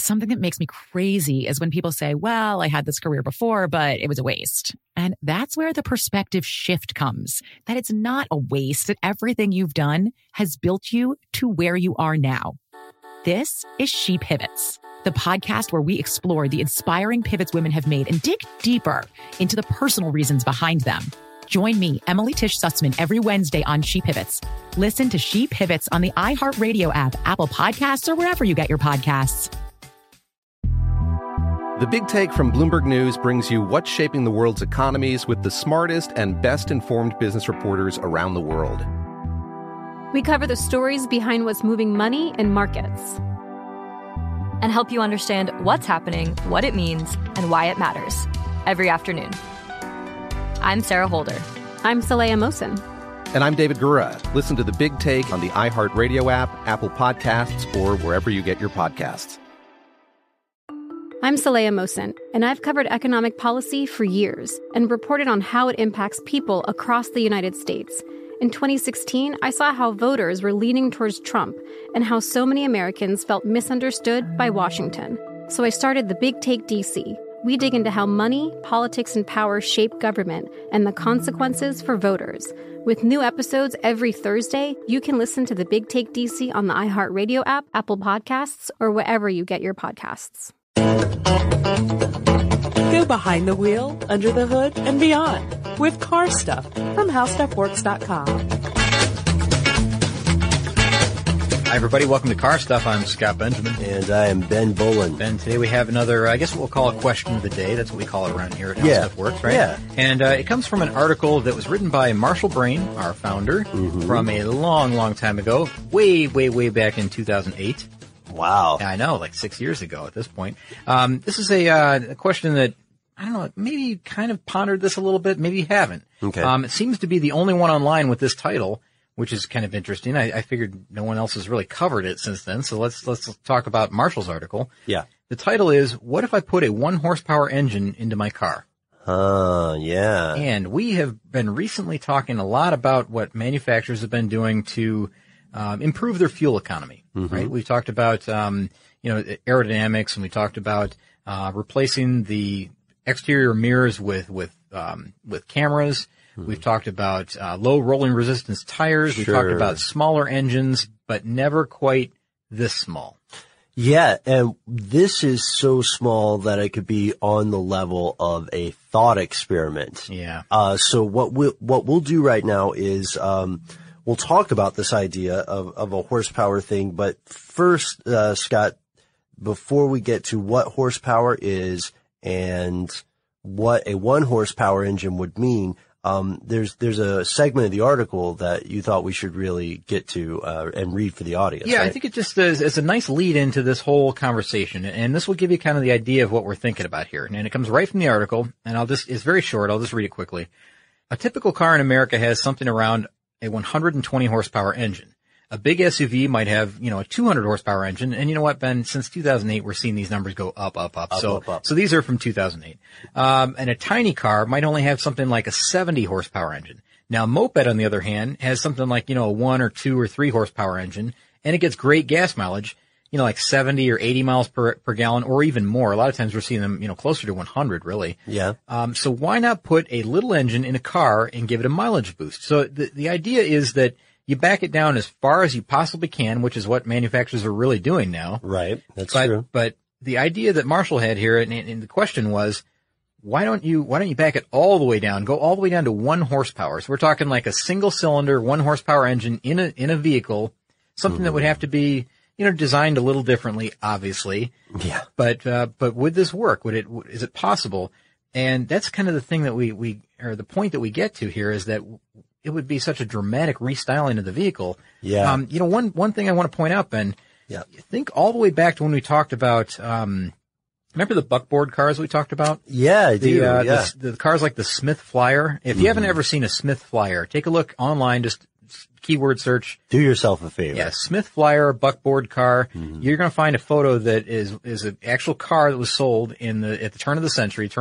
something that makes me crazy is when people say, well, I had this career before, but it was a waste. And that's where the perspective shift comes, that it's not a waste, that everything you've done has built you to where you are now. This is She Pivots, the podcast where we explore the inspiring pivots women have made and dig deeper into the personal reasons behind them. Join me, Emily Tish Sussman, every Wednesday on She Pivots. Listen to She Pivots on the iHeartRadio app, Apple Podcasts, or wherever you get your podcasts. The Big Take from Bloomberg News brings you what's shaping the world's economies with the smartest and best-informed business reporters around the world. We cover the stories behind what's moving money and markets, and help you understand what's happening, what it means, and why it matters every afternoon. I'm Sarah Holder. I'm Saleha Mohsin. And I'm David Gura. Listen to The Big Take on the iHeartRadio app, Apple Podcasts, or wherever you get your podcasts. I'm Saleha Mohsin, and I've covered economic policy for years and reported on how it impacts people across the United States. In 2016, I saw how voters were leaning towards Trump and how so many Americans felt misunderstood by Washington. So I started The Big Take DC. We dig into how money, politics, and power shape government and the consequences for voters. With new episodes every Thursday, you can listen to The Big Take DC on the iHeartRadio app, Apple Podcasts, or wherever you get your podcasts. Go behind the wheel, under the hood, and beyond with Car Stuff from HowStuffWorks.com. Hi, everybody. Welcome to Car Stuff. I'm Scott Benjamin. And I am Ben Boland. Ben, today we have another, I guess what we'll call a question of the day. That's what we call it around here at How Stuff Works, right? Yeah. And it comes from an article that was written by Marshall Brain, our founder, from a long, long time ago, way, way, way back in 2008. Wow. I know, like 6 years ago at this point. This is a question that, I don't know, maybe you kind of pondered this a little bit, maybe you haven't. Okay. It seems to be the only one online with this title, which is kind of interesting. I figured no one else has really covered it since then, so let's talk about Marshall's article. Yeah. The title is, What If I Put a 1-horsepower engine into my car? Yeah. And we have been recently talking a lot about what manufacturers have been doing to improve their fuel economy, right? We've talked about, aerodynamics, and we talked about replacing the exterior mirrors with cameras. We've talked about low rolling resistance tires. We've talked about smaller engines, but never quite this small. Yeah, and this is so small that it could be on the level of a thought experiment. Yeah. So what we'll do right now is we'll talk about this idea of a horsepower thing, but first, Scott, before we get to what horsepower is and what a 1-horsepower engine would mean, there's a segment of the article that you thought we should really get to and read for the audience. Yeah, right? I think it just is a nice lead into this whole conversation, and this will give you kind of the idea of what we're thinking about here. And it comes right from the article, and it's very short. I'll just read it quickly. A typical car in America has something around a 120 horsepower engine. A big SUV might have, a 200 horsepower engine. And you know what, Ben? Since 2008, we're seeing these numbers go up. So these are from 2008. And a tiny car might only have something like a 70 horsepower engine. Now, a moped, on the other hand, has something like, a 1 or 2 or 3 horsepower engine, and it gets great gas mileage, like 70 or 80 miles per gallon or even more. A lot of times we're seeing them, closer to 100, really. Yeah. So why not put a little engine in a car and give it a mileage boost? So the idea is that you back it down as far as you possibly can, which is what manufacturers are really doing now. Right. That's true. But the idea that Marshall had here, and the question was, why don't you back it all the way down, go all the way down to 1 horsepower? So we're talking like a single cylinder, 1 horsepower engine in a vehicle, something that would have to be, designed a little differently, obviously. Yeah. But would this work? Is it possible? And that's kind of the thing that or the point that we get to here is that it would be such a dramatic restyling of the vehicle. Yeah. One thing I want to point out, Ben. Yeah. Think all the way back to when we talked about, remember the buckboard cars we talked about? Yeah, I do. The cars like the Smith Flyer. If you haven't ever seen a Smith Flyer, take a look online, just keyword search. Do yourself a favor. Yeah, Smith Flyer buckboard car. You're going to find a photo that is an actual car that was sold at the turn of the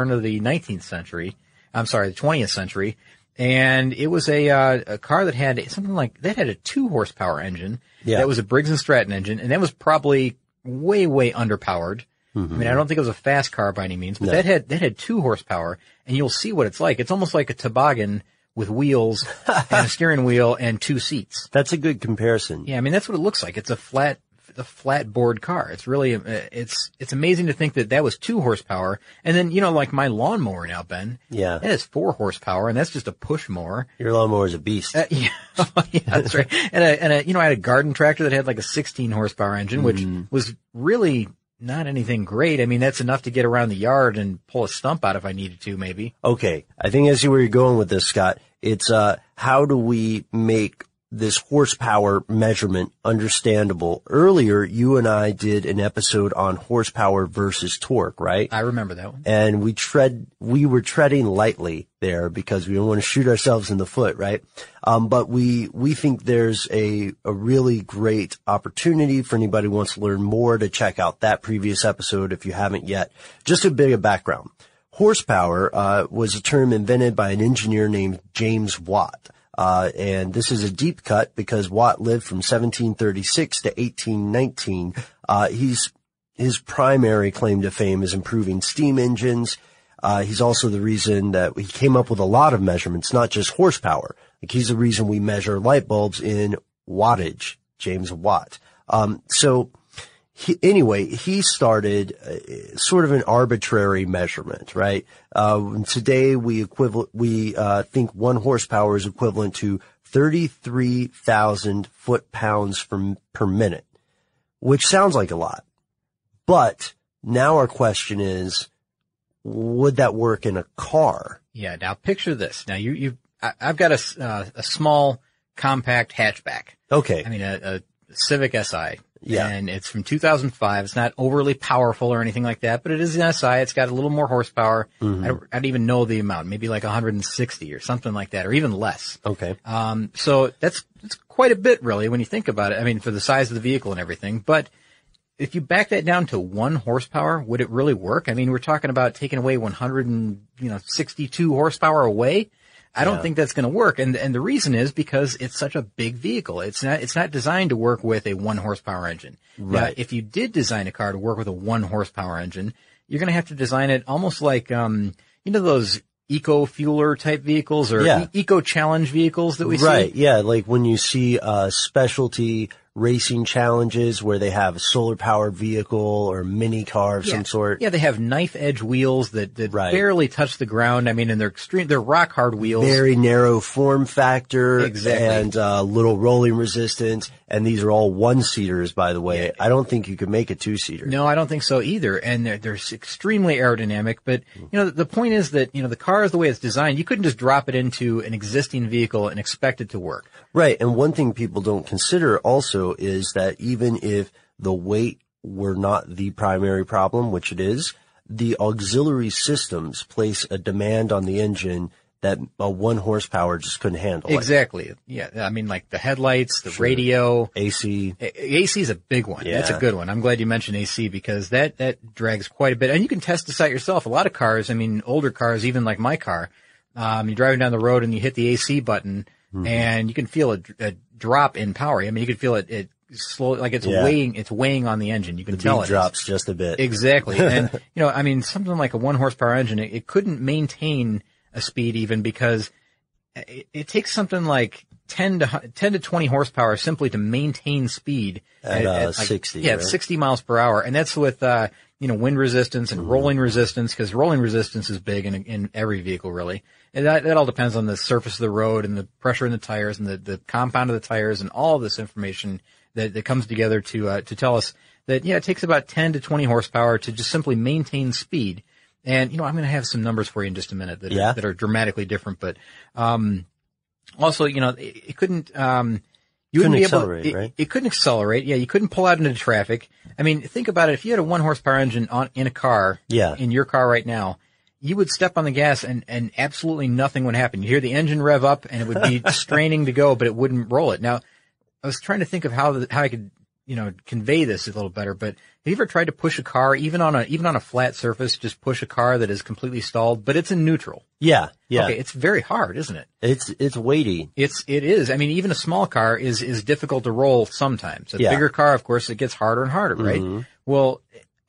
19th century. I'm sorry, the 20th century. And it was a car that had something like, that had a 2 horsepower engine. Yeah. That was a Briggs & Stratton engine, and that was probably way, way underpowered. I mean, I don't think it was a fast car by any means, but that had 2 horsepower, and you'll see what it's like. It's almost like a toboggan with wheels and a steering wheel and 2 seats. That's a good comparison. Yeah, I mean, that's what it looks like. It's a flat board car. It's really, it's amazing to think that was 2 horsepower. And then, like my lawnmower now, Ben. Yeah. That has 4 horsepower, and that's just a push mower. Your lawnmower is a beast. Yeah, that's right. And I had a garden tractor that had like a 16 horsepower engine, which was really not anything great. I mean, that's enough to get around the yard and pull a stump out if I needed to, maybe. Okay. I think I see where you're going with this, Scott. It's, how do we make this horsepower measurement understandable? Earlier, you and I did an episode on horsepower versus torque, right? I remember that one. And we were treading lightly there because we don't want to shoot ourselves in the foot, right? But we think there's a really great opportunity for anybody who wants to learn more to check out that previous episode if you haven't yet. Just a bit of background. Horsepower, was a term invented by an engineer named James Watt. And this is a deep cut because Watt lived from 1736 to 1819. His primary claim to fame is improving steam engines. He's also the reason that he came up with a lot of measurements, not just horsepower. Like he's the reason we measure light bulbs in wattage, James Watt. He started sort of an arbitrary measurement, right? Today we think 1 horsepower is equivalent to 33,000 foot-pounds per minute, which sounds like a lot. But now our question is, would that work in a car? Yeah. Now picture this. Now I've got a small compact hatchback. Okay. I mean, a Civic Si. Yeah. And it's from 2005. It's not overly powerful or anything like that, but it is an SI. It's got a little more horsepower. I don't even know the amount, maybe like 160 or something like that, or even less. Okay. So that's quite a bit really when you think about it. I mean, for the size of the vehicle and everything, but if you back that down to 1 horsepower, would it really work? I mean, we're talking about taking away 162 horsepower away. I don't think that's going to work. And the reason is because it's such a big vehicle. It's not designed to work with a 1 horsepower engine. Right. Now, if you did design a car to work with a 1 horsepower engine, you're going to have to design it almost like, those eco-fueler type vehicles or eco-challenge vehicles that we see. Right. Yeah. Like when you see, specialty racing challenges where they have a solar powered vehicle or mini car of some sort. Yeah, they have knife edge wheels that barely touch the ground. I mean, and they're rock hard wheels. Very narrow form factor. Exactly. And, little rolling resistance. And these are all 1-seaters, by the way. Yeah. I don't think you could make a 2-seater. No, I don't think so either. And they're extremely aerodynamic. But, the point is that, the car is the way it's designed. You couldn't just drop it into an existing vehicle and expect it to work. Right. And one thing people don't consider also is that even if the weight were not the primary problem, which it is, the auxiliary systems place a demand on the engine that a 1 horsepower just couldn't handle. Exactly. Yeah. I mean, like the headlights, the radio. AC. AC is a big one. Yeah. That's a good one. I'm glad you mentioned AC because that drags quite a bit. And you can test this out yourself. A lot of cars, I mean, older cars, even like my car, you're driving down the road and you hit the AC button and you can feel a drop in power. I mean, you can feel it slow, like it's weighing on the engine. You can tell it drops just a bit. Exactly. And, I mean, something like a 1 horsepower engine, it couldn't maintain a speed even because it takes something like 10 to 20 horsepower simply to maintain speed at 60. Yeah, right? 60 miles per hour. And that's with, wind resistance and rolling resistance because rolling resistance is big in every vehicle really. And that all depends on the surface of the road and the pressure in the tires and the compound of the tires and all of this information that comes together to tell us that, it takes about 10 to 20 horsepower to just simply maintain speed. And, I'm going to have some numbers for you in just a minute that are dramatically different, but, also, it couldn't, you wouldn't be able to, right? It couldn't accelerate. Yeah, you couldn't pull out into traffic. I mean, think about it. If you had a 1 horsepower engine in a car, in your car right now, you would step on the gas and absolutely nothing would happen. You hear the engine rev up and it would be straining to go, but it wouldn't roll it. Now, I was trying to think of how I could, convey this a little better, but have you ever tried to push a car, even on a flat surface, just push a car that is completely stalled, but it's in neutral? Yeah. Yeah. Okay. It's very hard, isn't it? It's weighty. It is. I mean, even a small car is difficult to roll sometimes. A bigger car, of course, it gets harder and harder, right? Well,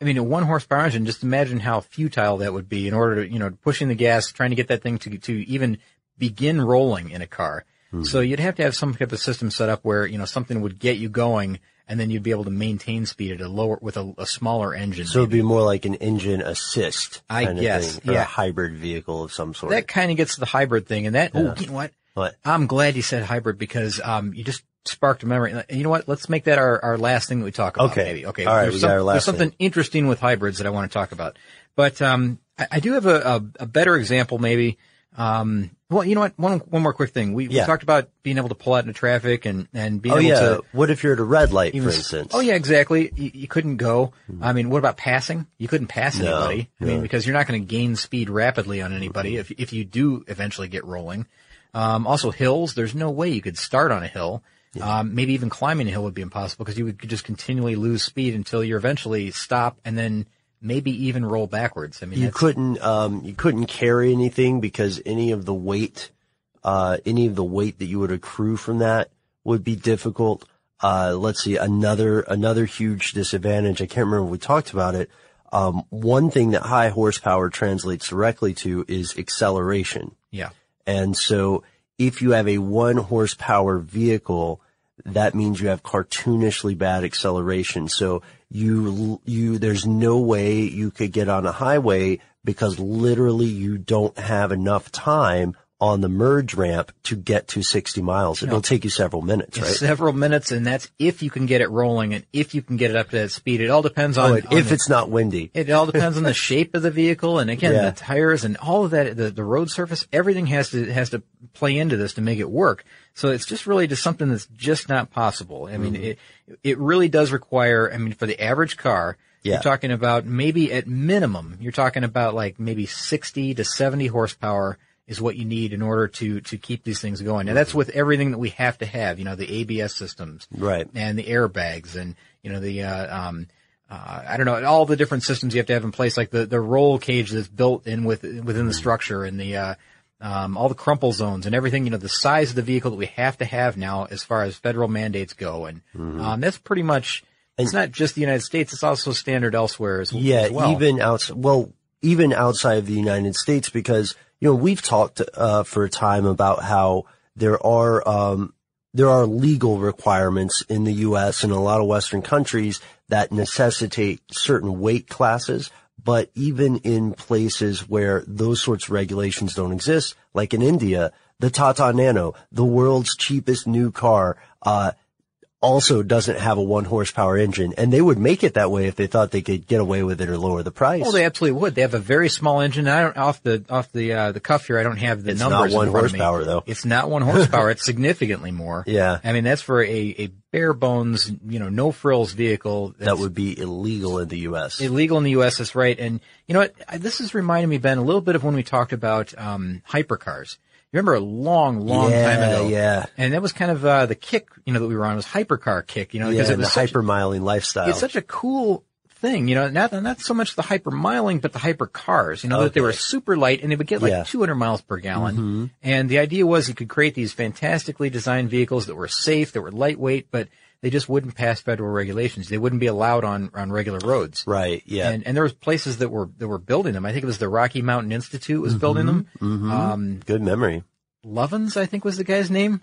I mean, a 1 horsepower engine, just imagine how futile that would be in order to, pushing the gas, trying to get that thing to even begin rolling in a car. Mm-hmm. So you'd have to have some type of system set up where, something would get you going, and then you'd be able to maintain speed at with a smaller engine. So it'd be more like an engine assist, I guess, thing, or a hybrid vehicle of some sort. That kind of gets to the hybrid thing, and that, you know what? What? I'm glad you said hybrid because, you just sparked a memory. You know what? Let's make that our last thing that we talk about. Okay. Maybe. Okay. All right. There's something interesting with hybrids that I want to talk about, but, I do have a better example maybe. Well, you know what? One more quick thing. We talked about being able to pull out into traffic and being able to. What if you're at a red light, for instance? Oh yeah, exactly. You couldn't go. I mean, what about passing? You couldn't pass anybody. I mean, because you're not going to gain speed rapidly on anybody if you do eventually get rolling. Also hills, there's no way you could start on a hill. Yeah. Maybe even climbing a hill would be impossible because you would just continually lose speed until you eventually stop and then maybe even roll backwards. I mean, you couldn't carry anything because any of the weight that you would accrue from that would be difficult. Let's see, another huge disadvantage. I can't remember if we talked about it. One thing that high horsepower translates directly to is acceleration. Yeah. And so if you have a 1 horsepower vehicle, that means you have cartoonishly bad acceleration. So there's no way you could get on a highway because literally you don't have enough time on the merge ramp to get to 60 miles. It'll take you several minutes, right? Several minutes, and that's if you can get it rolling and if you can get it up to that speed. It all depends on if it's not windy. It all depends on the shape of the vehicle, and again, the tires and all of that, the road surface, everything has to play into this to make it work. So it's just really just something that's just not possible. I mean, it really does require, for the average car, you're talking about maybe at minimum, you're talking about like maybe 60 to 70 horsepower is what you need in order to keep these things going. And that's with everything that we have to have, the ABS systems. Right. And the airbags and, I don't know, all the different systems you have to have in place, like the roll cage that's built in within the structure and the, all the crumple zones and everything, the size of the vehicle that we have to have now as far as federal mandates go. And, that's pretty much, it's not just the United States, it's also standard elsewhere as well. Yeah, even outside of the United States, because, we've talked, for a time about how there are legal requirements in the U.S. and a lot of Western countries that necessitate certain weight classes. But even in places where those sorts of regulations don't exist, like in India, the Tata Nano, the world's cheapest new car, also doesn't have a 1 horsepower engine, and they would make it that way if they thought they could get away with it or lower the price. Well, they absolutely would. They have a very small engine. I don't off the cuff here. I don't have the numbers. It's not 1 horsepower though. It's not 1 horsepower. It's significantly more. Yeah. That's for a bare bones, no frills vehicle. That would be illegal in the U.S. Illegal in the U.S. That's right. And you know what? This is reminding me, Ben, a little bit of when we talked about hypercars. You remember a long time ago? Yeah. And that was kind of, the kick, that we were on was hypercar kick, because it was the hypermiling lifestyle. It's such a cool thing, not so much the hypermiling, but the hypercars, that they were super light and they would get like 200 miles per gallon. Mm-hmm. And the idea was you could create these fantastically designed vehicles that were safe, that were lightweight, but they just wouldn't pass federal regulations. They wouldn't be allowed on regular roads. Right. Yeah. And there was places that were building them. I think it was the Rocky Mountain Institute was building them. Mm-hmm. Good memory. Lovins, I think was the guy's name.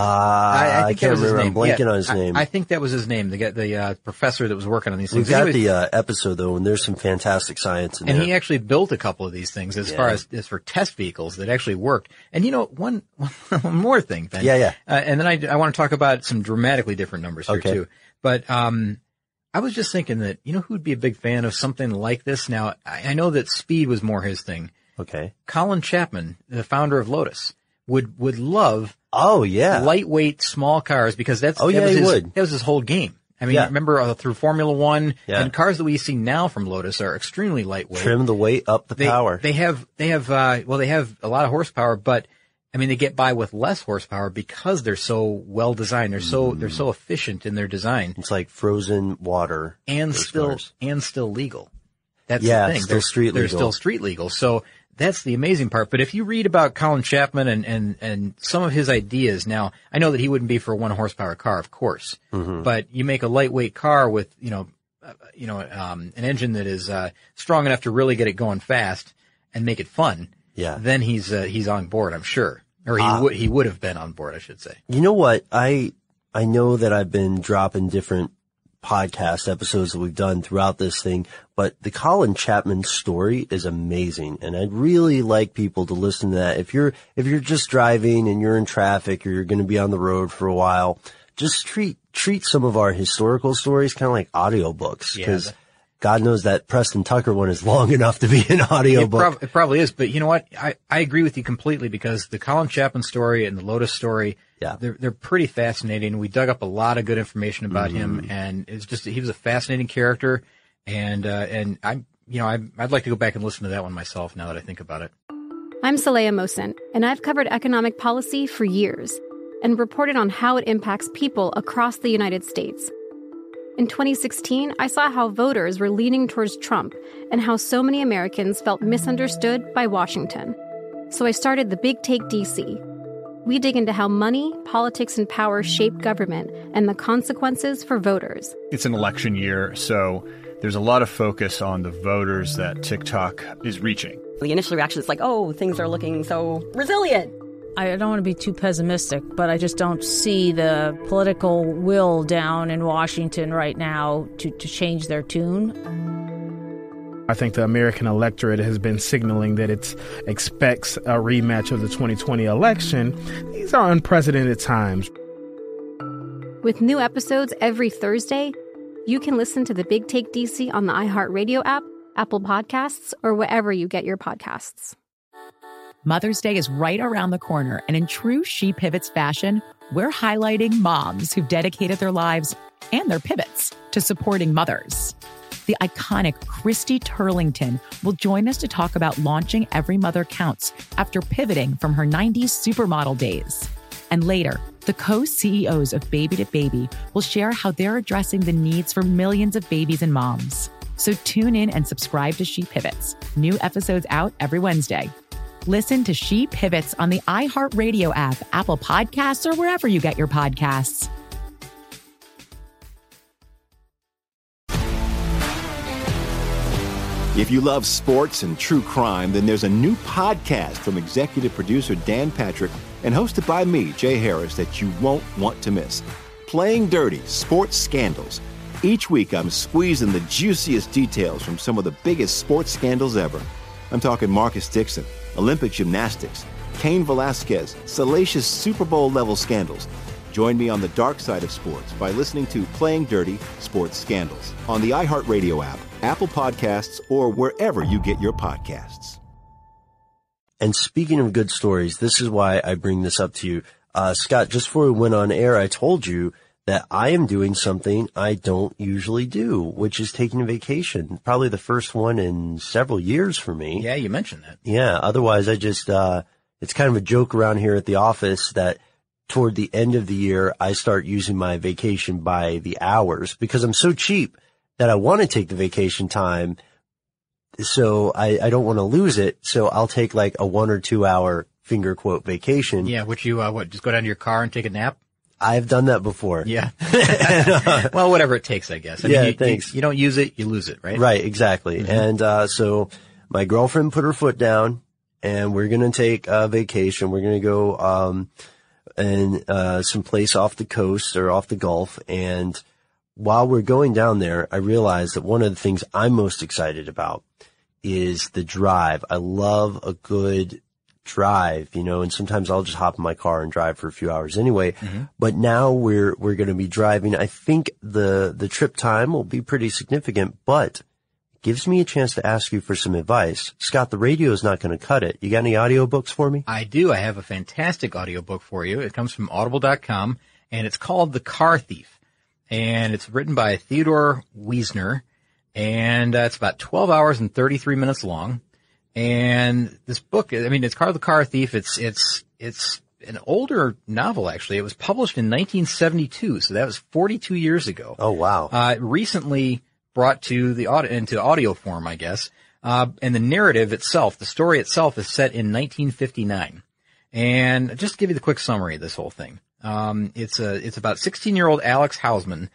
I can't remember. I'm blanking on his name. I think that was his name. The professor that was working on these things. We've got the episode though, and there's some fantastic science in there. And he actually built a couple of these things as far as for test vehicles that actually worked. And one more thing, Ben. Yeah. And then I want to talk about some dramatically different numbers here too. But I was just thinking that who would be a big fan of something like this? Now I know that speed was more his thing. Okay. Colin Chapman, the founder of Lotus, would love lightweight small cars because that was his whole game. Remember through Formula One and cars that we see now from Lotus are extremely lightweight. Trim the weight, up the power. They have a lot of horsepower, but they get by with less horsepower because they're so well designed. They're so efficient in their design. It's like frozen water and still legal. That's the thing. They're still street legal. So that's the amazing part. But if you read about Colin Chapman and some of his ideas, now I know that he wouldn't be for a 1 horsepower car, of course, but you make a lightweight car with, an engine that is strong enough to really get it going fast and make it fun, then he's on board, I'm sure. Or he would have been on board, I should say. You know what? I know that I've been dropping different podcast episodes that we've done throughout this thing, but the Colin Chapman story is amazing, and I'd really like people to listen to that. If you're just driving and you're in traffic or you're going to be on the road for a while, just treat some of our historical stories kind of like audiobooks, because God knows that Preston Tucker one is long enough to be an audiobook. It probably is, but you know what? I agree with you completely, because the Colin Chapman story and the Lotus story, they're pretty fascinating. We dug up a lot of good information about him, and it's just, he was a fascinating character, and I'd like to go back and listen to that one myself now that I think about it. I'm Saleha Mohsen, and I've covered economic policy for years and reported on how it impacts people across the United States. In 2016, I saw how voters were leaning towards Trump and how so many Americans felt misunderstood by Washington. So I started The Big Take DC. We dig into how money, politics, and power shape government and the consequences for voters. It's an election year, so there's a lot of focus on the voters that TikTok is reaching. The initial reaction is like, oh, things are looking so resilient. I don't want to be too pessimistic, but I just don't see the political will down in Washington right now to change their tune. I think the American electorate has been signaling that it expects a rematch of the 2020 election. These are unprecedented times. With new episodes every Thursday, you can listen to The Big Take DC on the iHeartRadio app, Apple Podcasts, or wherever you get your podcasts. Mother's Day is right around the corner, and in true She Pivots fashion, we're highlighting moms who've dedicated their lives and their pivots to supporting mothers. The iconic Christy Turlington will join us to talk about launching Every Mother Counts after pivoting from her 90s supermodel days. And later, the co-CEOs of Baby to Baby will share how they're addressing the needs for millions of babies and moms. So tune in and subscribe to She Pivots. New episodes out every Wednesday. Listen to She Pivots on the iHeartRadio app, Apple Podcasts, or wherever you get your podcasts. If you love sports and true crime, then there's a new podcast from executive producer Dan Patrick and hosted by me, Jay Harris, that you won't want to miss. Playing Dirty: Sports Scandals. Each week, I'm squeezing the juiciest details from some of the biggest sports scandals ever. I'm talking Marcus Dixon, Olympic gymnastics, Cain Velasquez, salacious Super Bowl-level scandals. Join me on the dark side of sports by listening to Playing Dirty: Sports Scandals on the iHeartRadio app, Apple Podcasts, or wherever you get your podcasts. And speaking of good stories, this is why I bring this up to you. Scott, just before we went on air, I told you that I am doing something I don't usually do, which is taking a vacation. Probably the first one in several years for me. Yeah, you mentioned that. Yeah, otherwise I just, it's kind of a joke around here at the office that toward the end of the year, I start using my vacation by the hours because I'm so cheap that I want to take the vacation time. So I don't want to lose it. So I'll take like a 1 or 2 hour finger quote vacation. Yeah, which you, just go down to your car and take a nap? I've done that before. Yeah. Well, whatever it takes, I guess. I mean, thanks. You don't use it, you lose it, right? Right, exactly. Mm-hmm. And, so my girlfriend put her foot down and we're going to take a vacation. We're going to go, some place off the coast or off the Gulf. And while we're going down there, I realized that one of the things I'm most excited about is the drive. I love a good drive, and sometimes I'll just hop in my car and drive for a few hours anyway. Mm-hmm. But now we're going to be driving. I think the trip time will be pretty significant, but it gives me a chance to ask you for some advice. Scott, the radio is not going to cut it. You got any audiobooks for me? I do. I have a fantastic audiobook for you. It comes from audible.com and it's called The Car Thief. And it's written by Theodore Wiesner and it's about 12 hours and 33 minutes long. And this book, I mean, it's called The Car Thief. It's an older novel, actually. It was published in 1972, so that was 42 years ago. Oh, wow. Recently brought to into audio form, I guess. And the narrative itself, the story itself is set in 1959. And just to give you the quick summary of this whole thing. It's about 16-year-old Alex Hausman,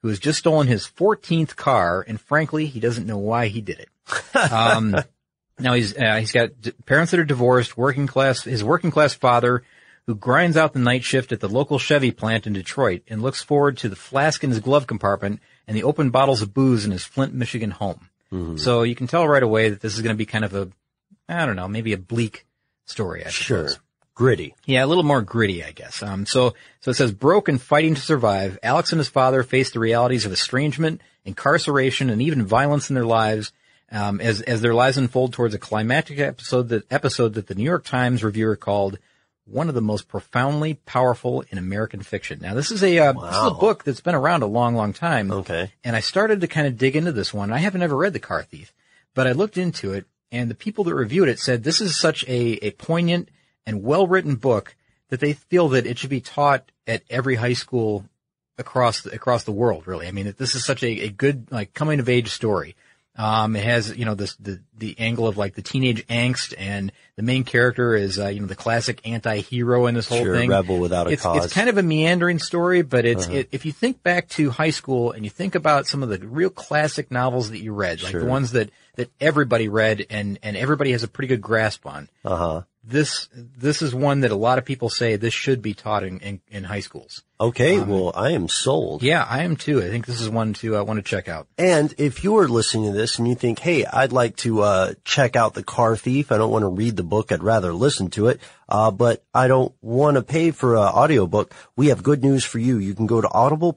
who has just stolen his 14th car, and frankly, he doesn't know why he did it. Now he's got parents that are divorced, his working class father who grinds out the night shift at the local Chevy plant in Detroit and looks forward to the flask in his glove compartment and the open bottles of booze in his Flint, Michigan home. Mm-hmm. So you can tell right away that this is going to be kind of maybe a bleak story, I suppose. Sure. Gritty. Yeah, a little more gritty, I guess. So it says, broke and fighting to survive, Alex and his father face the realities of estrangement, incarceration, and even violence in their lives, as their lives unfold towards a climactic episode that the New York Times reviewer called one of the most profoundly powerful in American fiction. Now, this is a book that's been around a long, long time. Okay. And I started to kind of dig into this one. I haven't ever read The Car Thief, but I looked into it, and the people that reviewed it said this is such a poignant and well-written book that they feel that it should be taught at every high school across the world, really. I mean, this is such a good, like, coming-of-age story. It has, the angle of like the teenage angst, and the main character is, the classic anti-hero in this whole thing. Rebel without a cause. It's kind of a meandering story, but if you think back to high school and you think about some of the real classic novels that you read, like the ones that everybody read and everybody has a pretty good grasp on. This is one that a lot of people say this should be taught in high schools. Okay, well, I am sold. Yeah, I am too. I think this is one to want to check out. And if you're listening to this and you think, hey, I'd like to check out The Car Thief, I don't want to read the book, I'd rather listen to it, but I don't want to pay for an audiobook, we have good news for you. You can go to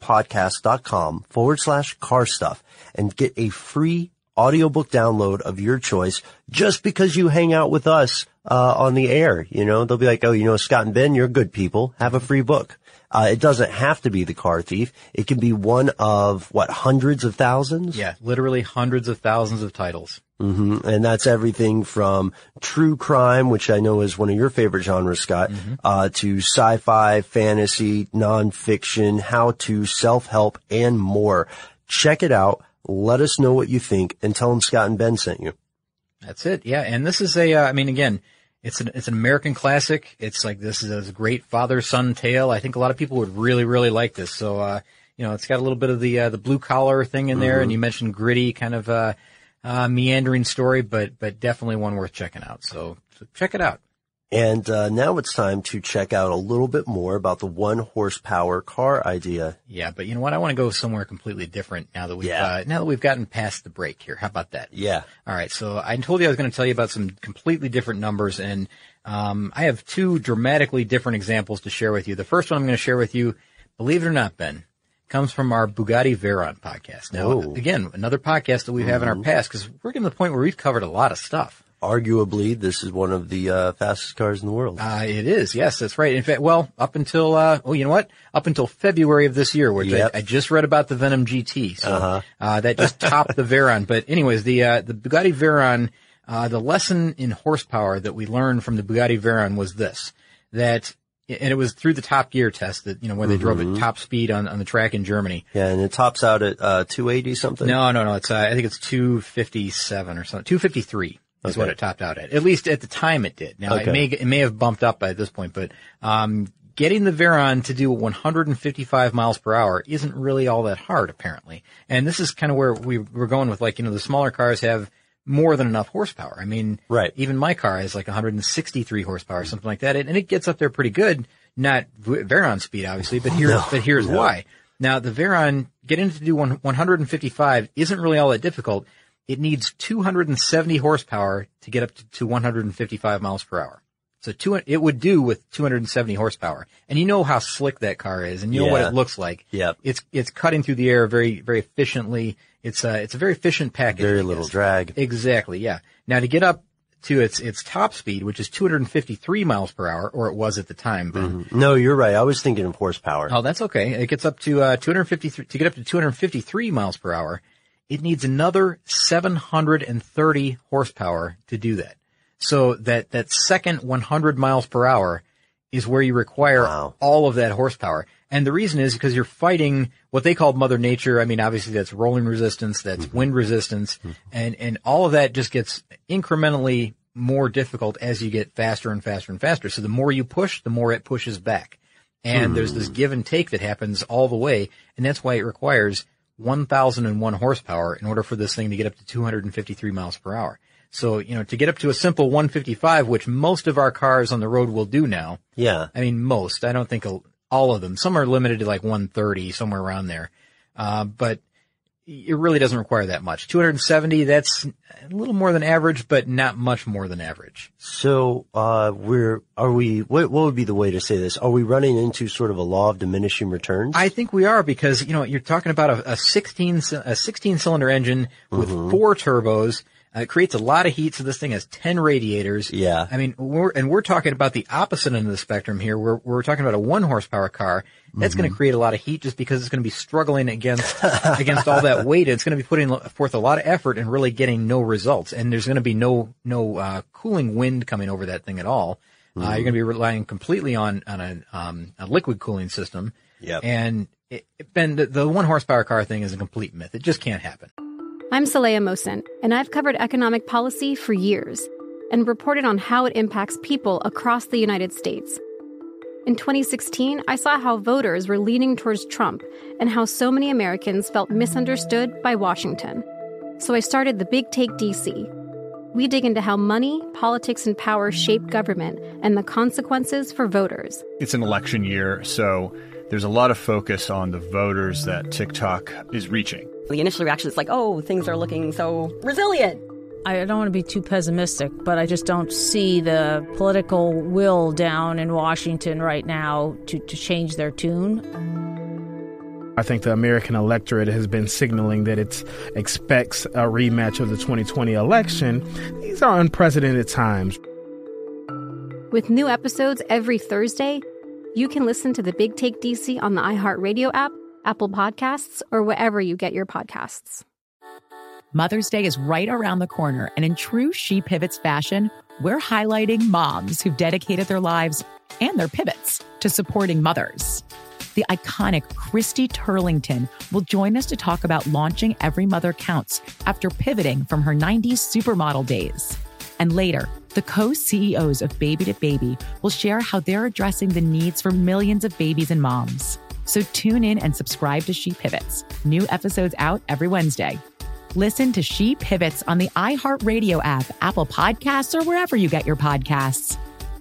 audiblepodcast.com/carstuff and get a free audiobook download of your choice just because you hang out with us on the air. They'll be like, oh, Scott and Ben, you're good people. Have a free book. It doesn't have to be The Car Thief. It can be one of, hundreds of thousands? Yeah, literally hundreds of thousands of titles. Mm-hmm. And that's everything from true crime, which I know is one of your favorite genres, Scott, to sci-fi, fantasy, nonfiction, how-to, self-help, and more. Check it out. Let us know what you think, and tell them Scott and Ben sent you. That's it. Yeah. And this is again, it's an American classic. It's like, this is a great father-son tale. I think a lot of people would really, really like this. So, it's got a little bit of the blue collar thing in there. And you mentioned gritty, kind of, meandering story, but definitely one worth checking out. So check it out. And now it's time to check out a little bit more about the 1 horsepower car idea. Yeah, but you know what? I want to go somewhere completely different now that we've gotten past the break here. How about that? Yeah. All right. So I told you I was going to tell you about some completely different numbers, and I have 2 dramatically different examples to share with you. The first one I'm going to share with you, believe it or not, Ben, comes from our Bugatti Veyron podcast. Now, again, another podcast that we've had in our past, because we're getting to the point where we've covered a lot of stuff. Arguably, this is one of the fastest cars in the world. It is. Yes, that's right. In fact, up until up until February of this year, which I just read about the Venom GT. So that just topped the Veyron. But anyways, the Bugatti Veyron, the lesson in horsepower that we learned from the Bugatti Veyron was this: and it was through the Top Gear test that where they drove at top speed on the track in Germany. Yeah, and it tops out at 280 something. No. It's I think it's 257 or something. 253. Is what it topped out at least at the time it did. Now, it may have bumped up by this point, but getting the Veyron to do 155 miles per hour isn't really all that hard, apparently. And this is kind of where we're going with, the smaller cars have more than enough horsepower. I mean, even my car has 163 horsepower, something like that, and it gets up there pretty good. Not Veyron speed, obviously, but here's why. Now, the Veyron, getting it to do 155 isn't really all that difficult. It needs 270 horsepower to get up to 155 miles per hour. So it would do with 270 horsepower. And you know how slick that car is, and you know what it looks like. Yep. It's cutting through the air very, very efficiently. It's a very efficient package. Very little drag. Exactly, yeah. Now, to get up to its top speed, which is 253 miles per hour, or it was at the time. But No, you're right. I was thinking of horsepower. Oh, that's okay. It gets up to 253. To get up to 253 miles per hour, it needs another 730 horsepower to do that. So that second 100 miles per hour is where you require all of that horsepower. And the reason is because you're fighting what they call Mother Nature. I mean, obviously that's rolling resistance, that's wind resistance, and all of that just gets incrementally more difficult as you get faster and faster and faster. So the more you push, the more it pushes back. And there's this give and take that happens all the way, and that's why it requires 1,001 horsepower in order for this thing to get up to 253 miles per hour. So, to get up to a simple 155, which most of our cars on the road will do now. Yeah. I mean, most. I don't think all of them. Some are limited to like 130, somewhere around there. But it really doesn't require that much. 270, that's a little more than average, but not much more than average. So, what would be the way to say this? Are we running into sort of a law of diminishing returns? I think we are because, you're talking about a 16 cylinder engine with 4 turbos. It creates a lot of heat, so this thing has 10 radiators. Yeah. I mean, we're talking about the opposite end of the spectrum here. We're talking about a 1 horsepower car. That's going to create a lot of heat just because it's going to be struggling against all that weight. It's going to be putting forth a lot of effort and really getting no results. And there's going to be no cooling wind coming over that thing at all. You're going to be relying completely on a liquid cooling system. Yep. And the 1 horsepower car thing is a complete myth. It just can't happen. I'm Saleha Mohsen, and I've covered economic policy for years and reported on how it impacts people across the United States. In 2016, I saw how voters were leaning towards Trump and how so many Americans felt misunderstood by Washington. So I started the Big Take DC. We dig into how money, politics, and power shape government and the consequences for voters. It's an election year, so there's a lot of focus on the voters that TikTok is reaching. The initial reaction is like, oh, things are looking so resilient. I don't want to be too pessimistic, but I just don't see the political will down in Washington right now to change their tune. I think the American electorate has been signaling that it expects a rematch of the 2020 election. These are unprecedented times. With new episodes every Thursday, you can listen to the Big Take DC on the iHeartRadio app, Apple Podcasts, or wherever you get your podcasts. Mother's Day is right around the corner, and in true She Pivots fashion, we're highlighting moms who've dedicated their lives and their pivots to supporting mothers. The iconic Christy Turlington will join us to talk about launching Every Mother Counts after pivoting from her 90s supermodel days. And later, the co-CEOs of Baby to Baby will share how they're addressing the needs for millions of babies and moms. So tune in and subscribe to She Pivots. New episodes out every Wednesday. Listen to She Pivots on the iHeartRadio app, Apple Podcasts, or wherever you get your podcasts.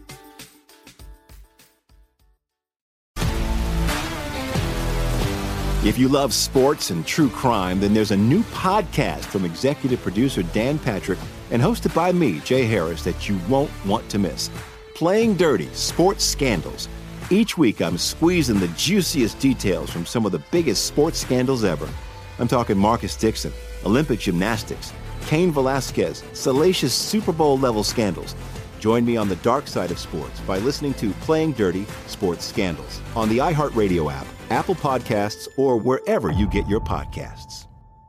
If you love sports and true crime, then there's a new podcast from executive producer Dan Patrick and hosted by me, Jay Harris, that you won't want to miss. Playing Dirty: Sports Scandals. Each week, I'm squeezing the juiciest details from some of the biggest sports scandals ever. I'm talking Marcus Dixon, Olympic gymnastics, Cain Velasquez, salacious Super Bowl-level scandals. Join me on the dark side of sports by listening to Playing Dirty: Sports Scandals on the iHeartRadio app, Apple Podcasts, or wherever you get your podcasts.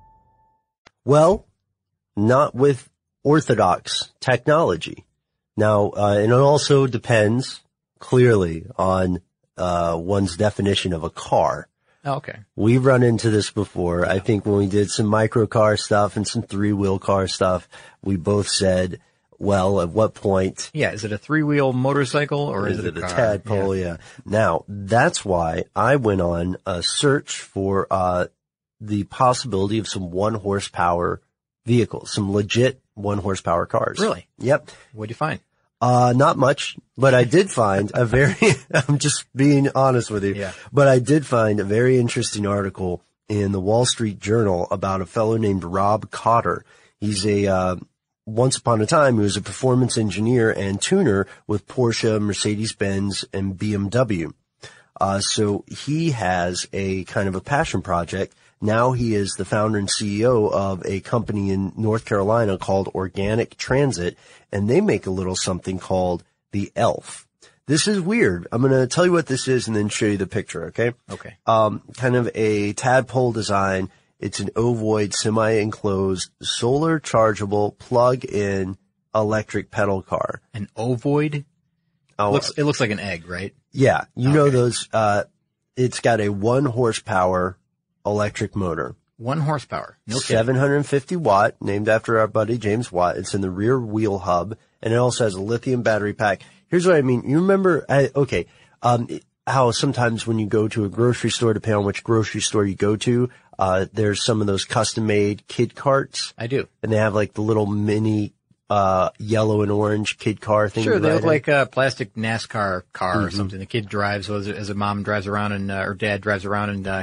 Well, not with orthodox technology. Now, and it also depends clearly on one's definition of a car. Okay. We've run into this before. I think when we did some microcar stuff and some 3-wheel car stuff, we both said, well, at what point? Yeah, is it a 3-wheel motorcycle or is it a car? tadpole? Yeah. Now, that's why I went on a search for the possibility of some 1-horsepower vehicles, some legit 1-horsepower cars. Really? Yep. What'd you find? Not much, but I did find a very, I'm just being honest with you, Yeah. But I did find a very interesting article in the Wall Street Journal about a fellow named Rob Cotter. He's once upon a time, he was a performance engineer and tuner with Porsche, Mercedes-Benz, and BMW. So he has a kind of a passion project. Now he is the founder and CEO of a company in North Carolina called Organic Transit, and they make a little something called the Elf. This is weird. I'm going to tell you what this is and then show you the picture, okay? Okay. Kind of a tadpole design. It's an ovoid, semi-enclosed, solar chargeable, plug-in electric pedal car. An ovoid? Oh, It looks like an egg, right? Yeah. You know those, it's got a 1-horsepower electric motor. 1 horsepower. No kidding. 750 watt, named after our buddy James Watt. It's in the rear wheel hub, and it also has a lithium battery pack. Here's what I mean. You remember, how sometimes when you go to a grocery store, depending on which grocery store you go to, there's some of those custom-made kid carts. I do. And they have like the little mini yellow and orange kid car thing. Sure, they look like a plastic NASCAR car or something. The kid drives as a mom drives around and or dad drives around and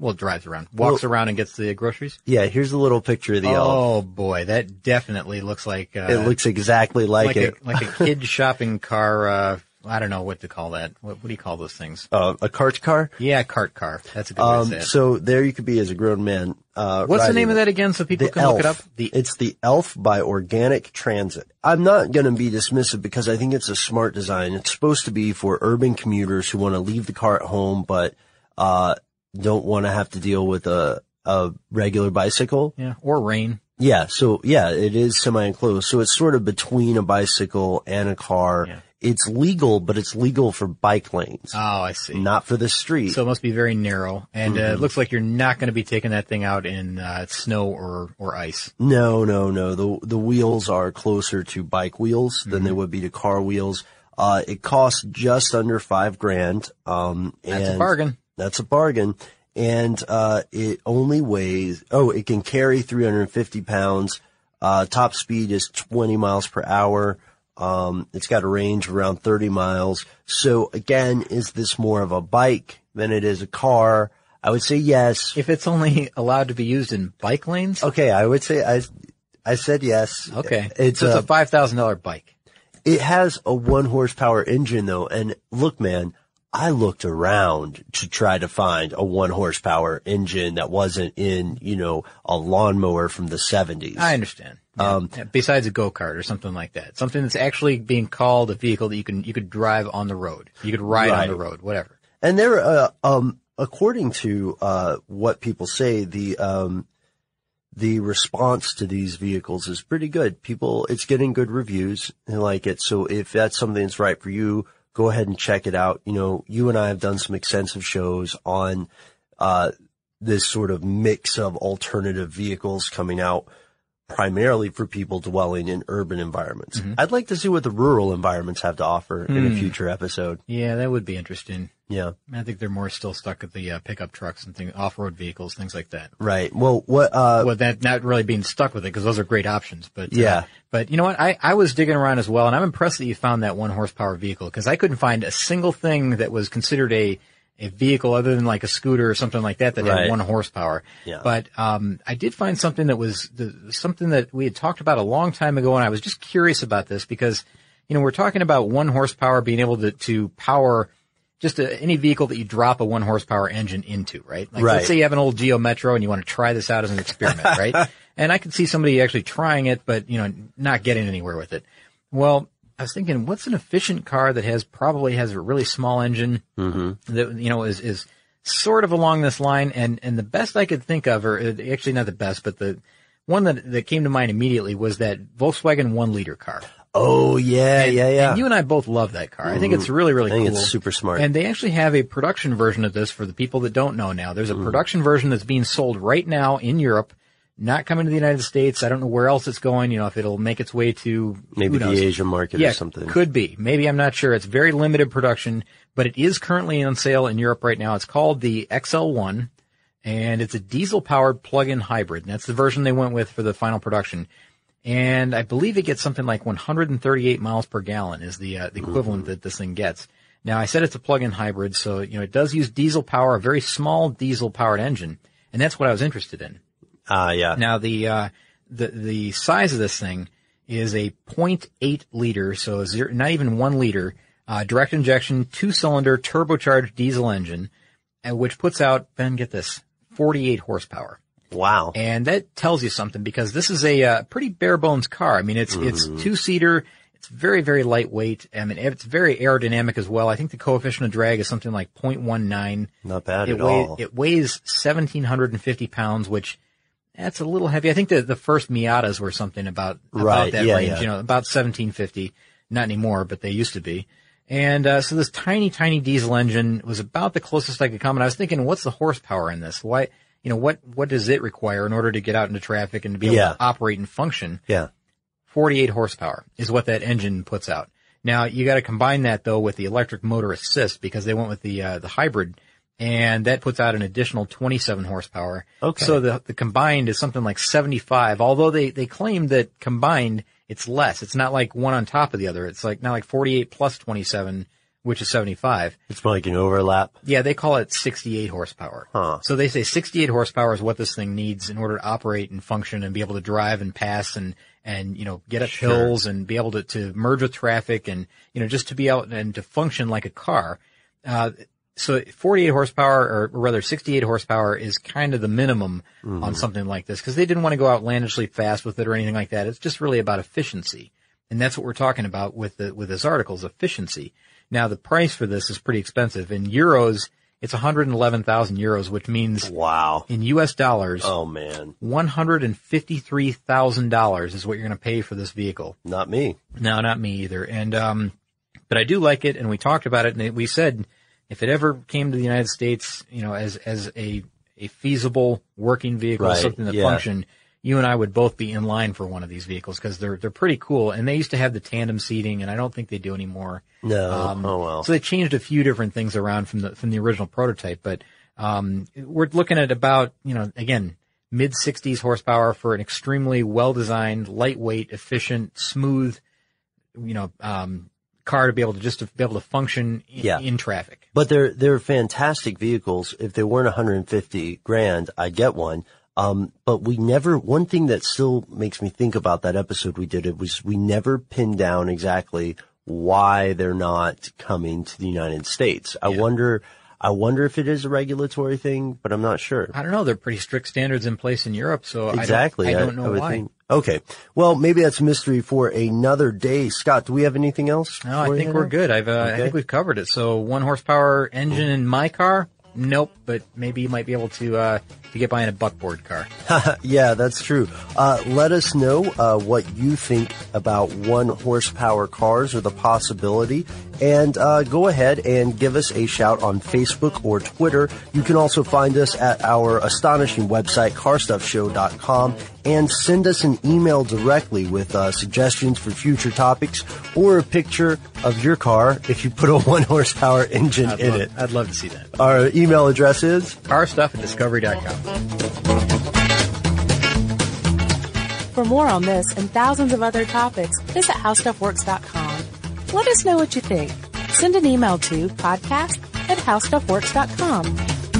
walks around and gets the groceries. Yeah, here's a little picture of the elf. Oh boy, that definitely looks like it looks exactly like it. Like a kid shopping car. I don't know what to call that. What do you call those things? A cart car? Yeah, cart car. That's a good way to say it. So there you could be as a grown man. What's the name of that again so people can look it up? It's the Elf by Organic Transit. I'm not going to be dismissive because I think it's a smart design. It's supposed to be for urban commuters who want to leave the car at home but don't want to have to deal with a regular bicycle. Yeah, or rain. Yeah, so yeah, it is semi-enclosed. So it's sort of between a bicycle and a car. Yeah. It's legal, but it's legal for bike lanes. Oh, I see. Not for the street. So it must be very narrow. And it looks like you're not going to be taking that thing out in snow or ice. No. The wheels are closer to bike wheels than they would be to car wheels. It costs just under $5,000. That's a bargain. That's a bargain. And it only weighs, it can carry 350 pounds. Top speed is 20 miles per hour. It's got a range of around 30 miles. So again, is this more of a bike than it is a car? I would say yes. If it's only allowed to be used in bike lanes? Okay, I would say I said yes. Okay. It's a $5,000 bike. It has a 1 horsepower engine though. And look, man, I looked around to try to find a 1 horsepower engine that wasn't in, a lawnmower from the 70s. I understand. Yeah. Besides a go-kart or something like that. Something that's actually being called a vehicle that you could drive on the road. You could ride on the road, whatever. And there, according to, what people say, the response to these vehicles is pretty good. It's getting good reviews and like it. So if that's something that's right for you, go ahead and check it out. You and I have done some extensive shows on, this sort of mix of alternative vehicles coming out primarily for people dwelling in urban environments. I'd like to see what the rural environments have to offer in a future episode. Yeah, that would be interesting. Yeah. I think they're more still stuck at the pickup trucks and off-road vehicles, things like that. Right. Well, that not really being stuck with it because those are great options. But yeah. But you know what? I was digging around as well, and I'm impressed that you found that 1 horsepower vehicle because I couldn't find a single thing that was considered a vehicle other than like a scooter or something like that had 1 horsepower. Yeah. But I did find something that was something that we had talked about a long time ago, and I was just curious about this because, we're talking about 1 horsepower being able to power just any vehicle that you drop a 1 horsepower engine into, right? Like let's say you have an old Geo Metro and you want to try this out as an experiment, right? And I could see somebody actually trying it, but, not getting anywhere with it. Well, I was thinking, what's an efficient car that probably has a really small engine that, is sort of along this line. And the best I could think of, or actually not the best, but the one that came to mind immediately was that Volkswagen 1-liter car. Oh, yeah. And you and I both love that car. I think it's really, really cool. I think it's super smart. And they actually have a production version of this for the people that don't know now. There's a production version that's being sold right now in Europe. Not coming to the United States. I don't know where else it's going, if it'll make its way to maybe the Asian market or something. Could be. Maybe, I'm not sure. It's very limited production, but it is currently on sale in Europe right now. It's called the XL1 and it's a diesel powered plug-in hybrid. And that's the version they went with for the final production. And I believe it gets something like 138 miles per gallon is the equivalent that this thing gets. Now I said it's a plug-in hybrid, so, it does use diesel power, a very small diesel powered engine. And that's what I was interested in. Yeah. Now the size of this thing is a 0.8 liter, so not even 1 liter, direct injection, 2-cylinder turbocharged diesel engine, which puts out, Ben, get this, 48 horsepower. Wow. And that tells you something because this is a pretty bare bones car. I mean, it's 2-seater. It's very, very lightweight. I mean, it's very aerodynamic as well. I think the coefficient of drag is something like 0.19. Not bad at all. It weighs 1,750 pounds, which that's a little heavy. I think the first Miatas were something about that range, about 1,750. Not anymore, but they used to be. And so this tiny, tiny diesel engine was about the closest I could come. And I was thinking, what's the horsepower in this? Why, what does it require in order to get out into traffic and to be able to operate and function? Yeah. 48 horsepower is what that engine puts out. Now, you got to combine that, though, with the electric motor assist because they went with the hybrid, and that puts out an additional 27 horsepower. Okay. So the combined is something like 75, although they claim that combined it's less. It's not like one on top of the other. It's like not like 48 plus 27, which is 75. It's more like an overlap. Yeah, they call it 68 horsepower. Huh. So they say 68 horsepower is what this thing needs in order to operate and function and be able to drive and pass and get up hills and be able to merge with traffic and, just to be out and to function like a car. So 48 horsepower, or rather 68 horsepower is kind of the minimum on something like this because they didn't want to go outlandishly fast with it or anything like that. It's just really about efficiency. And that's what we're talking about with this article is efficiency. Now the price for this is pretty expensive. In euros, it's 111,000 euros, which means in US dollars, $153,000 is what you're going to pay for this vehicle. Not me. No, not me either. And, but I do like it. And we talked about it and we said, if it ever came to the United States, as a feasible working vehicle, something that functioned, you and I would both be in line for one of these vehicles because they're pretty cool. And they used to have the tandem seating, and I don't think they do anymore. No. So they changed a few different things around from the original prototype. But we're looking at about, again, mid-60s horsepower for an extremely well-designed, lightweight, efficient, smooth, car to be able to function in traffic. But they're fantastic vehicles. If they weren't $150,000, I'd get one. But one thing that still makes me think about that episode we did, we never pinned down exactly why they're not coming to the United States. I wonder if it is a regulatory thing, but I'm not sure. I don't know. There are pretty strict standards in place in Europe, so exactly. I don't know why. Okay. Well, maybe that's a mystery for another day. Scott, do we have anything else? No, I think we're good. I think we've covered it. So 1 horsepower engine in my car? Nope, but maybe you might be able to get by in a buckboard car. Yeah, that's true. Let us know what you think about 1 horsepower cars or the possibility. And go ahead and give us a shout on Facebook or Twitter. You can also find us at our astonishing website, carstuffshow.com, and send us an email directly with suggestions for future topics or a picture of your car if you put a 1 horsepower engine in it. I'd love to see that. Our email address is carstuff@discovery.com. For more on this and thousands of other topics, visit howstuffworks.com. Let us know what you think. Send an email to podcast@howstuffworks.com.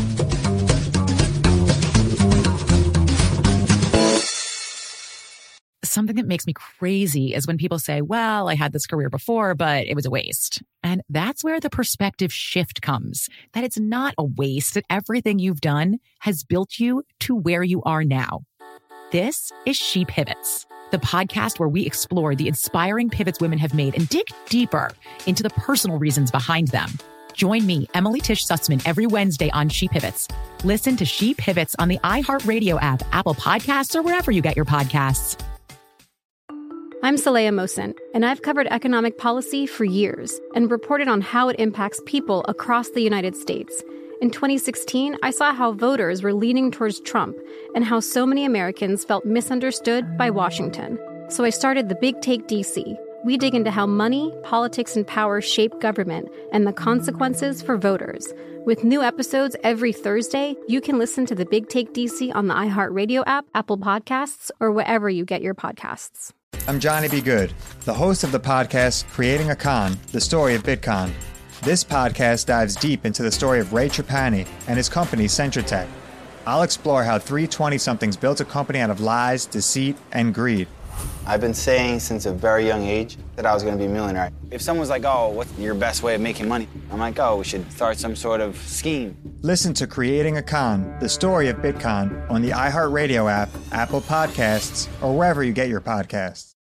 Something that makes me crazy is when people say, well, I had this career before, but it was a waste. And that's where the perspective shift comes, that it's not a waste, that everything you've done has built you to where you are now. This is She Pivots, the podcast where we explore the inspiring pivots women have made and dig deeper into the personal reasons behind them. Join me, Emily Tish Sussman, every Wednesday on She Pivots. Listen to She Pivots on the iHeartRadio app, Apple Podcasts, or wherever you get your podcasts. I'm Saleha Mohsin, and I've covered economic policy for years and reported on how it impacts people across the United States. In 2016, I saw how voters were leaning towards Trump and how so many Americans felt misunderstood by Washington. So I started The Big Take DC. We dig into how money, politics, and power shape government and the consequences for voters. With new episodes every Thursday, you can listen to The Big Take DC on the iHeartRadio app, Apple Podcasts, or wherever you get your podcasts. I'm Johnny B. Good, the host of the podcast Creating a Con, the story of Bitcoin. This podcast dives deep into the story of Ray Trapani and his company, Centratech. I'll explore how 3 20-somethings built a company out of lies, deceit, and greed. I've been saying since a very young age that I was going to be a millionaire. If someone's like, oh, what's your best way of making money? I'm like, oh, we should start some sort of scheme. Listen to Creating a Con, the story of Bitcoin, on the iHeartRadio app, Apple Podcasts, or wherever you get your podcasts.